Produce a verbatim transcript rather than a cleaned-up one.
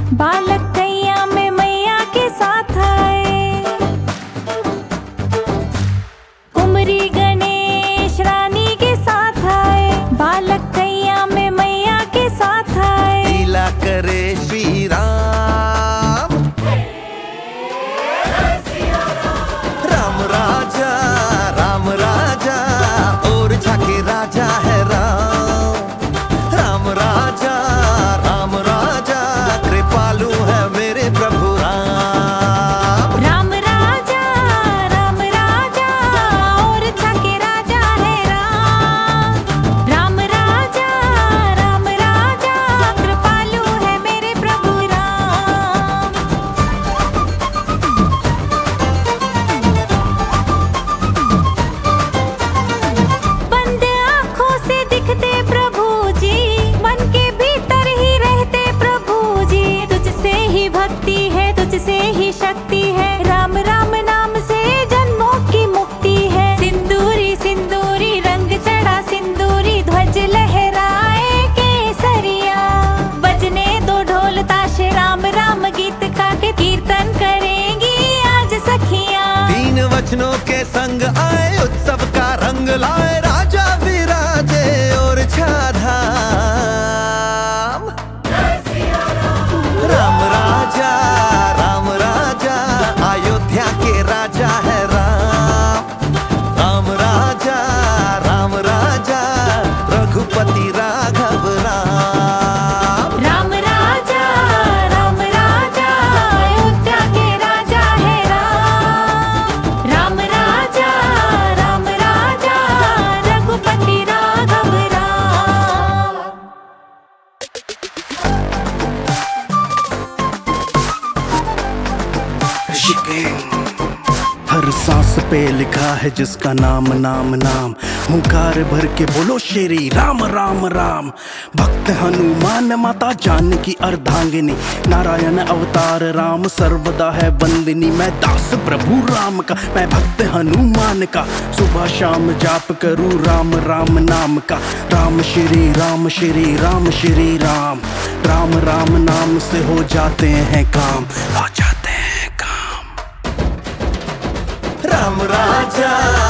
बालक कैया में मैया के साथ आए। कुमरी गणेश रानी के साथ आए। बालक कैया में मैया के साथ आए। लीला करे श्री राम, राम राजा राम राजा और झाके राजा है राम। राम राजा राम राजा कृपालु है मेरे प्रभु राम। राम राजा राम राजा और झाके राजा है राम। राम राजा राम राजा कृपालु है मेरे प्रभु राम। बंद आँखों से दिखते प्रभु जी, मन के भीतर ही रहते प्रभु जी। तुझसे ही भक्ति है, तुझसे ही शक्ति है। राम राम नाम से जन्मों की मुक्ति है। सिंदूरी सिंदूरी रंग चढ़ा सिंदूरी, ध्वज लहराए केसरिया। बजने दो ढोल ताशे, राम राम गीत का के कीर्तन करेंगी आज सखियाँ। तीन वचनों के संग आए, उत्सव का रंग लाए। राजा विराजे और छाधाम। राम राजा राम राजा अयोध्या के राजा है राम। राम राजा राम राजा रघुपति राघव राम। राम राजा राम राजा अयोध्या के राजा है राम। राम राजा राम राजा रघुपति राघव राम। हर सांस पे लिखा है जिसका नाम नाम नाम। हुंकार भर के बोलो श्री राम राम राम। भक्त हनुमान माता जानकी अर्धांगिनी, नारायण अवतार राम सर्वदा है वंदिनी। मैं दास प्रभु राम का, मैं भक्त हनुमान का, सुबह शाम जाप करूं राम राम नाम का। राम श्री राम श्री राम श्री राम। राम राम नाम से हो जाते हैं काम, हो जाते हैं काम। राम राजा